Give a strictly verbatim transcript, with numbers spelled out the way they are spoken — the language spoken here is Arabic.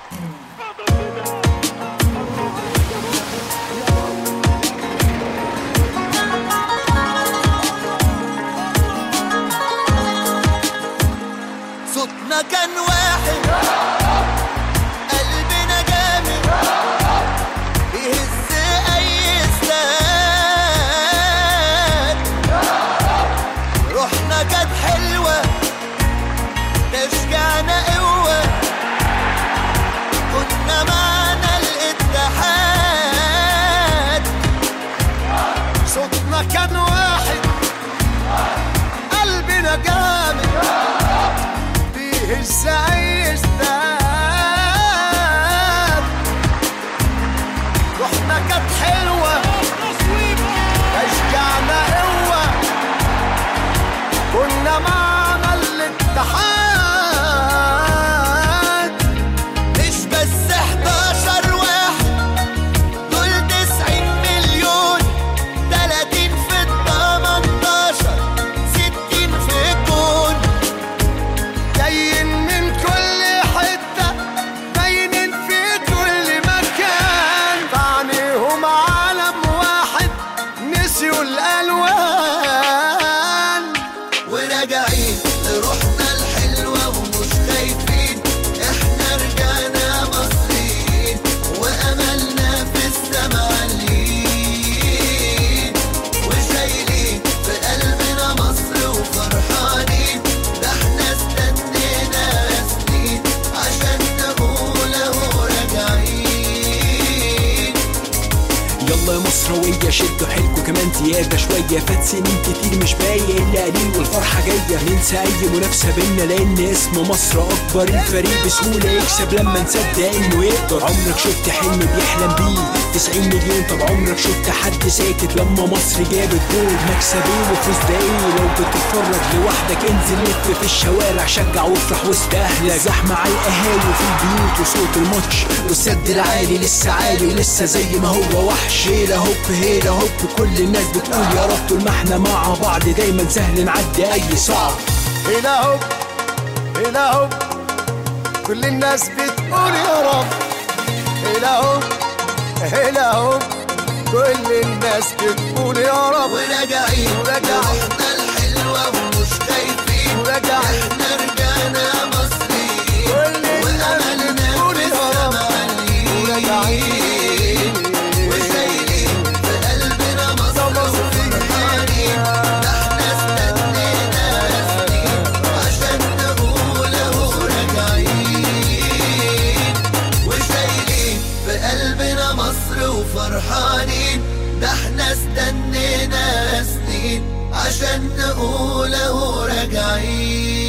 صوتنا كان واحد، قلبنا جامد بيهز اي استاد، روحنا كانت حلوة تشجعنا قوة، كنا معنا الاتحاد. صوتنا كان واحد، قلبنا جامد بيهز اي استاد، روحنا كانت حلوة تشجعنا قوة، كنا معنا الاتحاد. مش بس حداشر واحد، دول تسعين مليون، تلاتين في التمنتاشر، ستين في الجون، جايين من كل حتة، باينين في كل مكان، فعنيهم عالم واحد نسيوا الألوان. وراجعين لروحنا الحلوة ومش خايفين، احنا رجعنا مصريين وأملنا في السما عاليين، وشايلين في قلبنا مصر وفرحانين، ده احنا استنينا سنين عشان نقول اهو راجعين. يلا يا مصراوية شدوا حيلكوا كمان زيادة شوية، فات سنين كتير مش باقي إلا قليل والفرحة جاية، ننسى أي منافسة بينا لأن اسم مصر أكبر، الفريق بسهولة يكسب لما نصدق إنه يقدر. عمرك شفت حلم بيحلم بيه تسعين مليون؟ طب عمرك شفت حد ساكت لما مصر جابت جول؟ مكسب ايه وفوز ده ايه؟ لو بتتفرج لوحدك انزل لف في الشوارع، شجع وافرح وسط أهلك، زحمة على القهاوي في البيوت وصوت الماتش والسد العالي لسه عالي ولسه زي ما هو وحش. هيلا هوب هيلا هوب، كل الناس بتقول يا رب، طول ما احنا مع بعض دايما سهل نعدي اي صعب. هنا هوب هنا هوب، كل الناس بتقول يا رب. هنا هوب هنا هوب، كل الناس بتقول يا رب. وراجعين روحنا الحلوة ومش خايفين، وراجعين احنا رجعنا مصريين كل الناس بتقول يا رب. وراجعين وشايلين في قلبنا مصر وفرحانين، ده احنا استنينا سنين عشان نقول اهو راجعين. وشايلين في قلبنا مصر وفرحانين، ده احنا استنينا سنين عشان نقول اهو راجعين.